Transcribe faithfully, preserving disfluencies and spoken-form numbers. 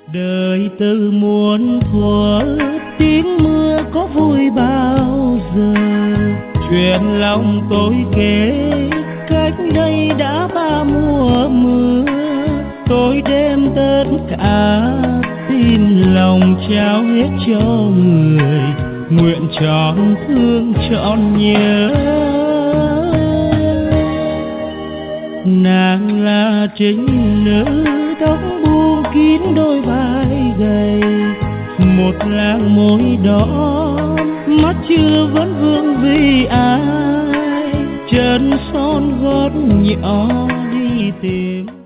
Đời từ muôn thuở, tiếng mưa có vui bao giờ. Chuyện lòng tôi kể cách đây đã ba mùa mưa. Tôi đem tất cả tim lòng trao hết cho người, nguyện trọn thương trọn nhớ. Nàng là trinh nữ tóc buông kín đôi vai gầy, một làng môi đỏ mắt chưa vẫn vương vì ai, chân son gót nhỏ đi tìm.